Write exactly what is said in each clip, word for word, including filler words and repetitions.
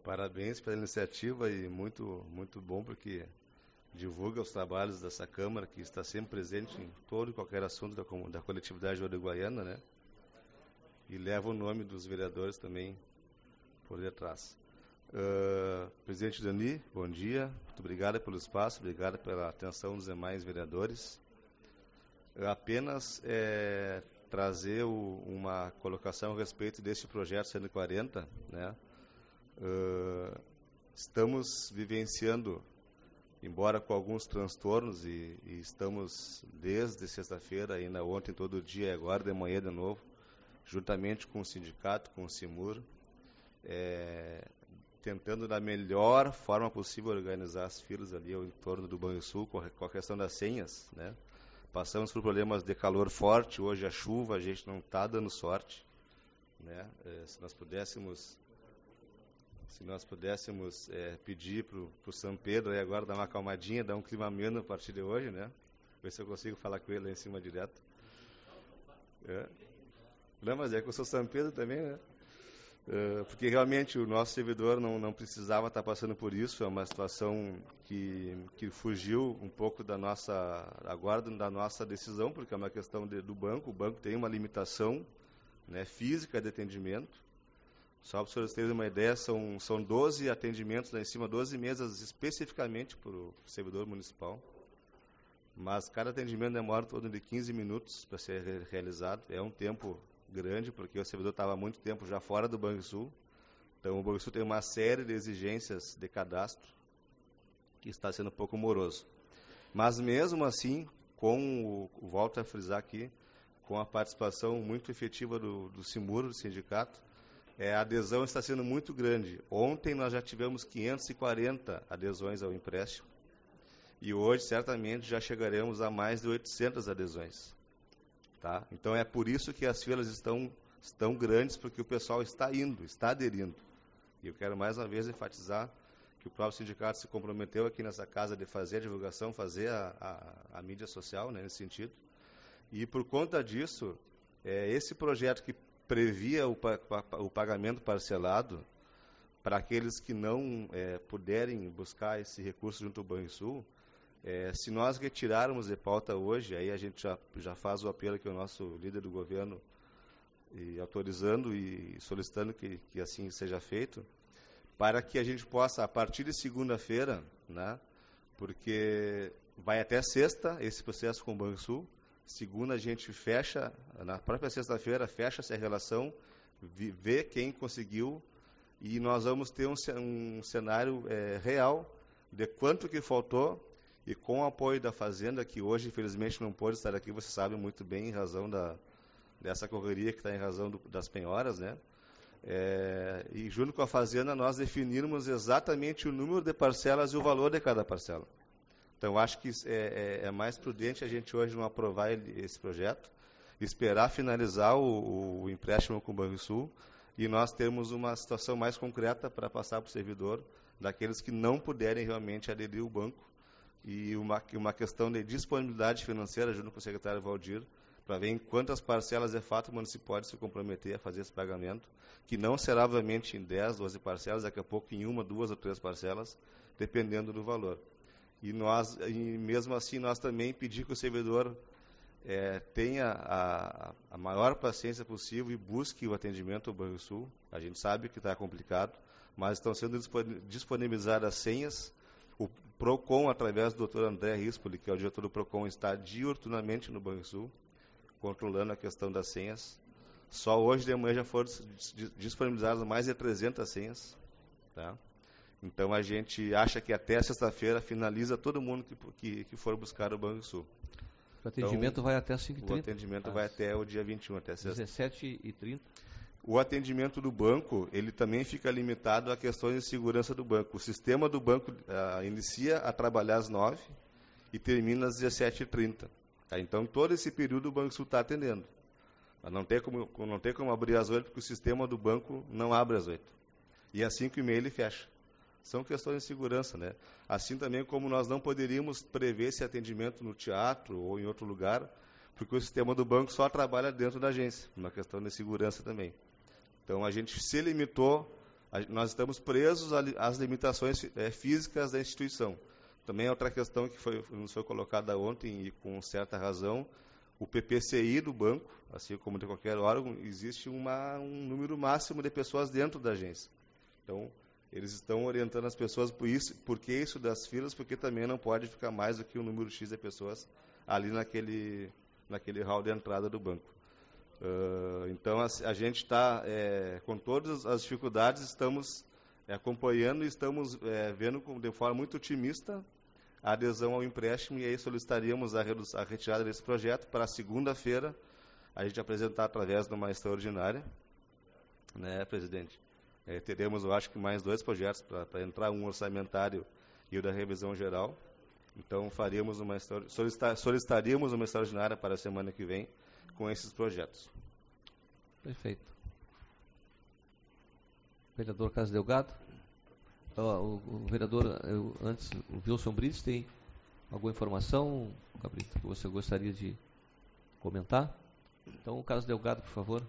Parabéns pela iniciativa e muito, muito bom porque divulga os trabalhos dessa Câmara, que está sempre presente em todo e qualquer assunto da, da coletividade uruguaiana, né? E leva o nome dos vereadores também por detrás. Uh, Presidente Dani, bom dia. Muito obrigado pelo espaço, obrigado pela atenção dos demais vereadores. Eu apenas é, trazer o, uma colocação a respeito deste projeto cento e quarenta, né? Uh, estamos vivenciando, embora com alguns transtornos, e, e estamos desde sexta-feira, ainda ontem, todo dia, agora de manhã de novo, juntamente com o sindicato, com o SIMUR, é, tentando da melhor forma possível organizar as filas ali ao entorno do Banrisul, com a, com a questão das senhas, né? Passamos por problemas de calor forte, hoje a chuva, a gente não está dando sorte, né? É, se nós pudéssemos se nós pudéssemos é, pedir para o São Pedro aí agora dar uma acalmadinha, dar um clima ameno a partir de hoje, né? Ver se eu consigo falar com ele lá em cima direto. É. Não, mas é que eu sou São Pedro também, né? É, porque realmente o nosso servidor não, não precisava estar passando por isso, é uma situação que, que fugiu um pouco da nossa, agora da nossa decisão, porque é uma questão de, do banco, o banco tem uma limitação, né, física de atendimento. Só para vocês terem uma ideia, são, são doze atendimentos lá em cima, doze mesas especificamente para o servidor municipal, mas cada atendimento demora em torno de quinze minutos para ser re realizado, é um tempo grande, porque o servidor estava há muito tempo já fora do Banrisul, então o Banrisul tem uma série de exigências de cadastro que está sendo um pouco moroso. Mas mesmo assim, com o, volto a frisar aqui, com a participação muito efetiva do, do SIMUR, do sindicato, é, a adesão está sendo muito grande. Ontem nós já tivemos quinhentas e quarenta adesões ao empréstimo, e hoje certamente já chegaremos a mais de oitocentas adesões. Tá? Então é por isso que as filas estão, estão grandes, porque o pessoal está indo, está aderindo. E eu quero mais uma vez enfatizar que o próprio sindicato se comprometeu aqui nessa casa de fazer a divulgação, fazer a, a, a mídia social, né, nesse sentido. E por conta disso, é, esse projeto que previa o, o pagamento parcelado para aqueles que não é, puderem buscar esse recurso junto ao Banrisul, É, se nós retirarmos de pauta hoje, aí a gente já, já faz o apelo que o nosso líder do governo e autorizando e solicitando que, que assim seja feito, para que a gente possa, a partir de segunda-feira, né, porque vai até sexta esse processo com o Banrisul, segunda a gente fecha, na própria sexta-feira, fecha-se a relação, vê quem conseguiu, e nós vamos ter um, um cenário é, real de quanto que faltou. E com o apoio da Fazenda, que hoje, infelizmente, não pôde estar aqui, você sabe muito bem, em razão da, dessa correria que está em razão do, das penhoras, né? É, e junto com a Fazenda, nós definirmos exatamente o número de parcelas e o valor de cada parcela. Então, acho que é, é, é mais prudente a gente hoje não aprovar ele, esse projeto, esperar finalizar o, o empréstimo com o Banrisul e nós termos uma situação mais concreta para passar para o servidor, daqueles que não puderem realmente aderir ao banco, e uma, uma questão de disponibilidade financeira, junto com o secretário Valdir, para ver em quantas parcelas de fato o município pode se comprometer a fazer esse pagamento, que não será, obviamente, em dez, doze parcelas, daqui a pouco em uma, duas ou três parcelas, dependendo do valor. E, nós, e mesmo assim, nós também pedir que o servidor é, tenha a, a maior paciência possível e busque o atendimento ao Banrisul. A gente sabe que está complicado, mas estão sendo disponibilizadas senhas. O PROCON, através do doutor André Rispoli, que é o diretor do PROCON, está diuturnamente no Banrisul, controlando a questão das senhas. Só hoje de manhã já foram disponibilizadas mais de trezentas senhas. Tá? Então, a gente acha que até sexta-feira finaliza todo mundo que, que, que for buscar o Banrisul. O atendimento então, vai até as cinco e trinta? O atendimento vai até o dia vinte e um, até sexta. dezessete e trinta? O atendimento do banco, ele também fica limitado a questões de segurança do banco. O sistema do banco uh, inicia a trabalhar às nove e termina às dezessete e trinta. Tá? Então, todo esse período o Banrisul está atendendo. Mas não tem como, não tem como abrir às oito, porque o sistema do banco não abre às oito. E às cinco e meia ele fecha. São questões de segurança, né? Assim também como nós não poderíamos prever esse atendimento no teatro ou em outro lugar, porque o sistema do banco só trabalha dentro da agência, uma questão de segurança também. Então, a gente se limitou a, nós estamos presos às limitações é, físicas da instituição. Também é outra questão que foi, nos foi colocada ontem, e com certa razão, o P P C I do banco, assim como de qualquer órgão, existe uma, um número máximo de pessoas dentro da agência. Então, eles estão orientando as pessoas por isso, por que isso das filas, porque também não pode ficar mais do que um número X de pessoas ali naquele, naquele hall de entrada do banco. Uh, então, a, a gente está, é, com todas as dificuldades, estamos é, acompanhando e estamos é, vendo de forma muito otimista a adesão ao empréstimo, e aí solicitaríamos a, a retirada desse projeto para segunda-feira a gente apresentar através de uma extraordinária, né, presidente? É, teremos, eu acho que mais dois projetos para entrar, um orçamentário e o da revisão geral. Então, faríamos uma solicitar, solicitaríamos uma extraordinária para a semana que vem com esses projetos. Perfeito. Vereador Carlos Delgado. O, o, o vereador, eu, antes, o Wilson Brits, tem alguma informação, Cabrito, que você gostaria de comentar? Então, o Carlos Delgado, por favor.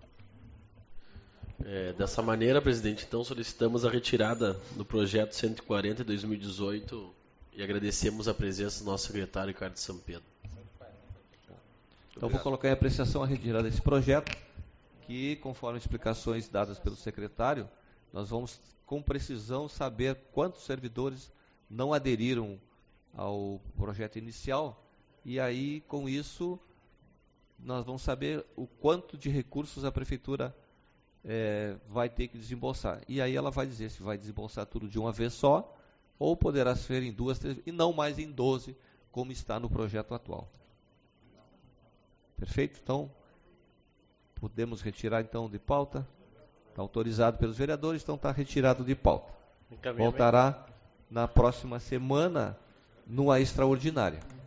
É, dessa maneira, presidente, então solicitamos a retirada do projeto cento e quarenta de dois mil e dezoito e agradecemos a presença do nosso secretário Ricardo Sampedro. Então, vou colocar em apreciação a retirada desse projeto, que, conforme explicações dadas pelo secretário, nós vamos com precisão saber quantos servidores não aderiram ao projeto inicial, e aí, com isso, nós vamos saber o quanto de recursos a prefeitura é, vai ter que desembolsar. E aí ela vai dizer se vai desembolsar tudo de uma vez só, ou poderá ser em duas, três, e não mais em doze, como está no projeto atual. Perfeito? Então, podemos retirar então de pauta. Está autorizado pelos vereadores, então está retirado de pauta. Voltará na próxima semana, numa extraordinária.